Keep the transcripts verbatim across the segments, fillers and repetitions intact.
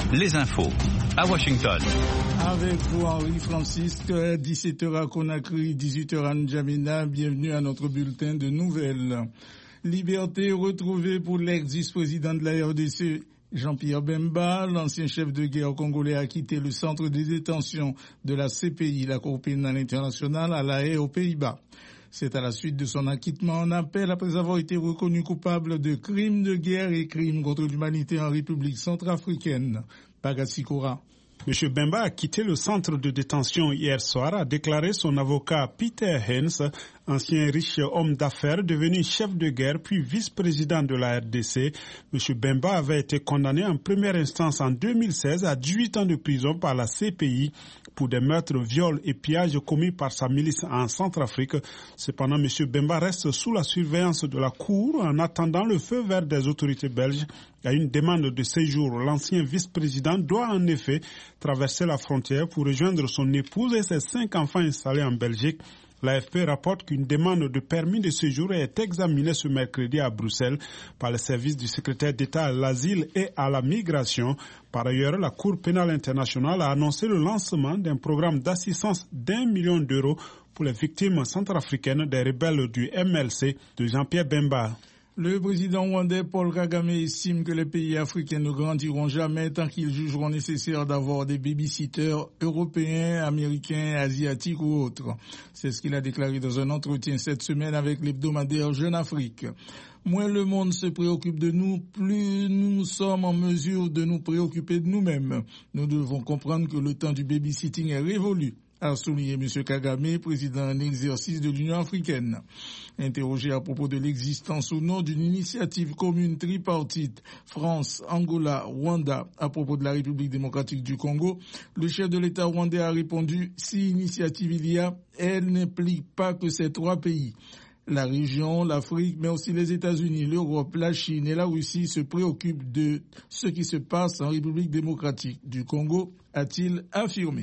les infos à Washington. Avec vous, Henri Francis, dix-sept heures à Conakry, dix-huit heures à N'Djamena. Bienvenue à notre bulletin de nouvelles. Liberté retrouvée pour l'ex-vice-président de la R D C, Jean-Pierre Bemba. L'ancien chef de guerre congolais a quitté le centre de détention de la C P I, la Cour pénale internationale, à La Haye, aux Pays-Bas. C'est à la suite de son acquittement en appel après avoir été reconnu coupable de crimes de guerre et crimes contre l'humanité en République centrafricaine. Pagasikora. M. Bemba a quitté le centre de détention hier soir, a déclaré son avocat Peter Hens, ancien riche homme d'affaires devenu chef de guerre puis vice-président de la R D C. M. Bemba avait été condamné en première instance en deux mille seize à dix-huit ans de prison par la C P I pour des meurtres, viols et pillages commis par sa milice en Centrafrique. Cependant, M. Bemba reste sous la surveillance de la Cour en attendant le feu vert des autorités belges. À une demande de séjour, l'ancien vice-président doit en effet traverser la frontière pour rejoindre son épouse et ses cinq enfants installés en Belgique. L'A F P rapporte qu'une demande de permis de séjour est examinée ce mercredi à Bruxelles par le service du secrétaire d'État à l'asile et à la migration. Par ailleurs, la Cour pénale internationale a annoncé le lancement d'un programme d'assistance d'un million d'euros pour les victimes centrafricaines des rebelles du M L C de Jean-Pierre Bemba. Le président rwandais Paul Kagame estime que les pays africains ne grandiront jamais tant qu'ils jugeront nécessaire d'avoir des babysitters européens, américains, asiatiques ou autres. C'est ce qu'il a déclaré dans un entretien cette semaine avec l'hebdomadaire Jeune Afrique. Moins le monde se préoccupe de nous, plus nous sommes en mesure de nous préoccuper de nous-mêmes. Nous devons comprendre que le temps du babysitting est révolu, a souligné M. Kagame, président en exercice de l'Union africaine. Interrogé à propos de l'existence ou non d'une initiative commune tripartite France, Angola, Rwanda à propos de la République démocratique du Congo, le chef de l'État rwandais a répondu « Si initiative il y a, elle n'implique pas que ces trois pays. La région, l'Afrique, mais aussi les États-Unis, l'Europe, la Chine et la Russie se préoccupent de ce qui se passe en République démocratique du Congo », a-t-il affirmé.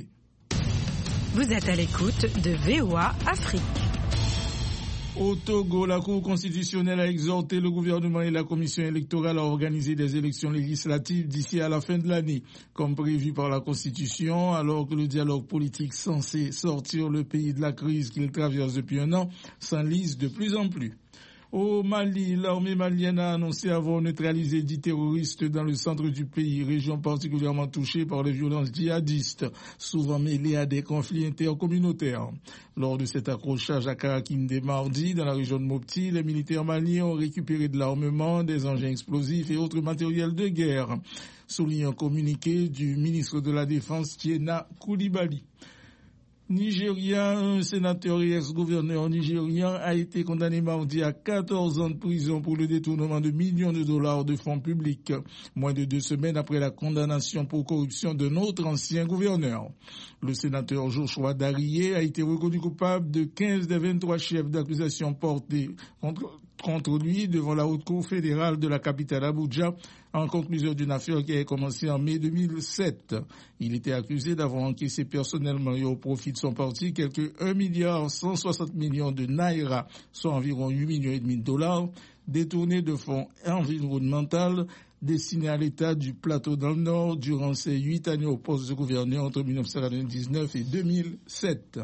Vous êtes à l'écoute de V O A Afrique. Au Togo, la Cour constitutionnelle a exhorté le gouvernement et la commission électorale à organiser des élections législatives d'ici à la fin de l'année, comme prévu par la Constitution, alors que le dialogue politique censé sortir le pays de la crise qu'il traverse depuis un an s'enlise de plus en plus. Au Mali, l'armée malienne a annoncé avoir neutralisé dix terroristes dans le centre du pays, région particulièrement touchée par les violences djihadistes, souvent mêlées à des conflits intercommunautaires. Lors de cet accrochage à Karakinde mardi, dans la région de Mopti, les militaires maliens ont récupéré de l'armement, des engins explosifs et autres matériels de guerre, souligne un communiqué du ministre de la Défense, Tiena Koulibaly. Nigérien, un sénateur et ex-gouverneur nigérien a été condamné mardi à quatorze ans de prison pour le détournement de millions de dollars de fonds publics, moins de deux semaines après la condamnation pour corruption d'un autre ancien gouverneur. Le sénateur Joshua Darié a été reconnu coupable de quinze des vingt-trois chefs d'accusation portés contre, contre lui devant la Haute Cour fédérale de la capitale Abuja en conclusion d'une affaire qui a commencé en mai deux mille sept. Il était accusé d'avoir encaissé personnellement et au profit de son parti quelques un milliard cent soixante millions de naira, soit environ huit millions et demi de dollars, détournés de fonds environnementaux destinés à l'État du Plateau dans le Nord durant ses huit années au poste de gouverneur entre mille neuf cent quatre-vingt-dix-neuf et deux mille sept.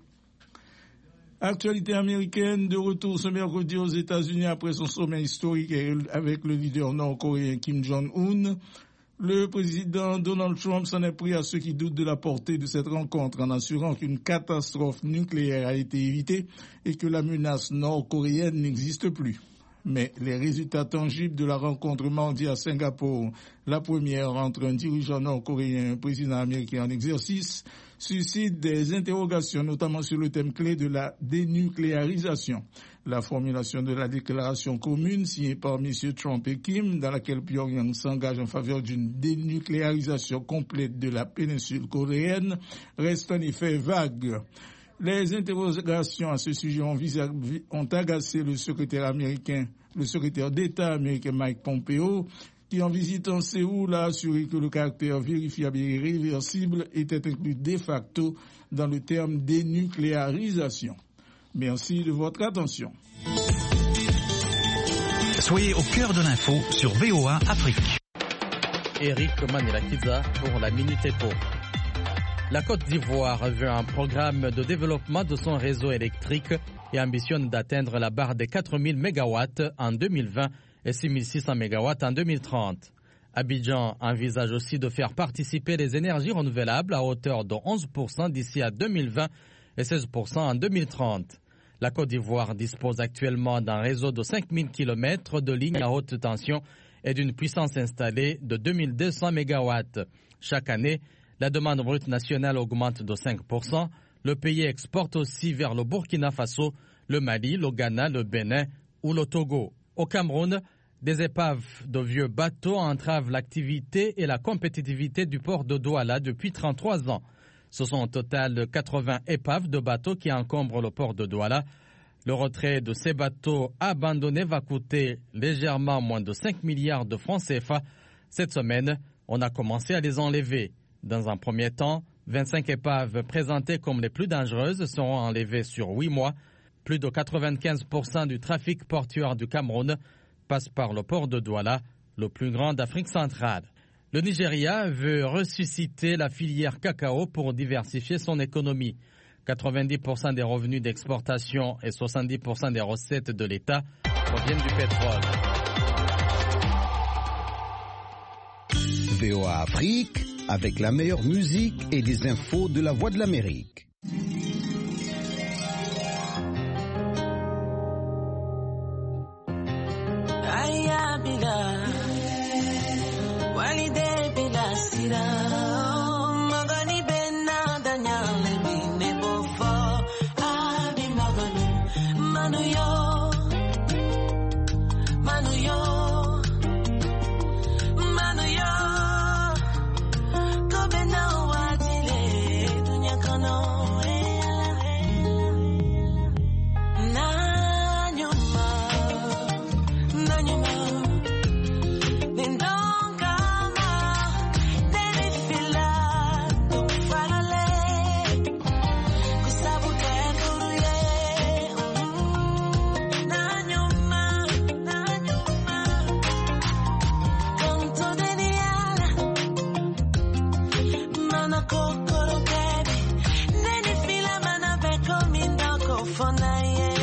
Actualité américaine, de retour ce mercredi aux États-Unis après son sommet historique avec le leader nord-coréen Kim Jong-un. Le président Donald Trump s'en est pris à ceux qui doutent de la portée de cette rencontre en assurant qu'une catastrophe nucléaire a été évitée et que la menace nord-coréenne n'existe plus. Mais les résultats tangibles de la rencontre mardi à Singapour, la première entre un dirigeant nord-coréen et un président américain en exercice, suscitent des interrogations, notamment sur le thème clé de la dénucléarisation. La formulation de la déclaration commune signée par M. Trump et Kim, dans laquelle Pyongyang s'engage en faveur d'une dénucléarisation complète de la péninsule coréenne, reste en effet vague. Les interrogations à ce sujet ont, visé, ont agacé le secrétaire américain, le secrétaire d'État américain Mike Pompeo, qui en visitant Séoul a assuré que le caractère vérifiable et irréversible était inclus de facto dans le terme dénucléarisation. Merci de votre attention. Soyez au cœur de l'info sur V O A Afrique. Eric Manilakiza pour la Minute Éco. La Côte d'Ivoire veut un programme de développement de son réseau électrique et ambitionne d'atteindre la barre des quatre mille mégawatts en deux mille vingt et six mille six cents mégawatts en deux mille trente. Abidjan envisage aussi de faire participer les énergies renouvelables à hauteur de onze pour cent d'ici à deux mille vingt et seize pour cent en deux mille trente. La Côte d'Ivoire dispose actuellement d'un réseau de cinq mille kilomètres de lignes à haute tension et d'une puissance installée de deux mille deux cents mégawatts. Chaque année, la demande brute nationale augmente de cinq pour cent. Le pays exporte aussi vers le Burkina Faso, le Mali, le Ghana, le Bénin ou le Togo. Au Cameroun, des épaves de vieux bateaux entravent l'activité et la compétitivité du port de Douala depuis trente-trois ans. Ce sont au total quatre-vingts épaves de bateaux qui encombrent le port de Douala. Le retrait de ces bateaux abandonnés va coûter légèrement moins de cinq milliards de francs C F A. Cette semaine, on a commencé à les enlever. Dans un premier temps, vingt-cinq épaves présentées comme les plus dangereuses seront enlevées sur huit mois. Plus de quatre-vingt-quinze pour cent du trafic portuaire du Cameroun passe par le port de Douala, le plus grand d'Afrique centrale. Le Nigeria veut ressusciter la filière cacao pour diversifier son économie. quatre-vingt-dix pour cent des revenus d'exportation et soixante-dix pour cent des recettes de l'État proviennent du pétrole. V O A Afrique, avec la meilleure musique et les infos de la Voix de l'Amérique. For nine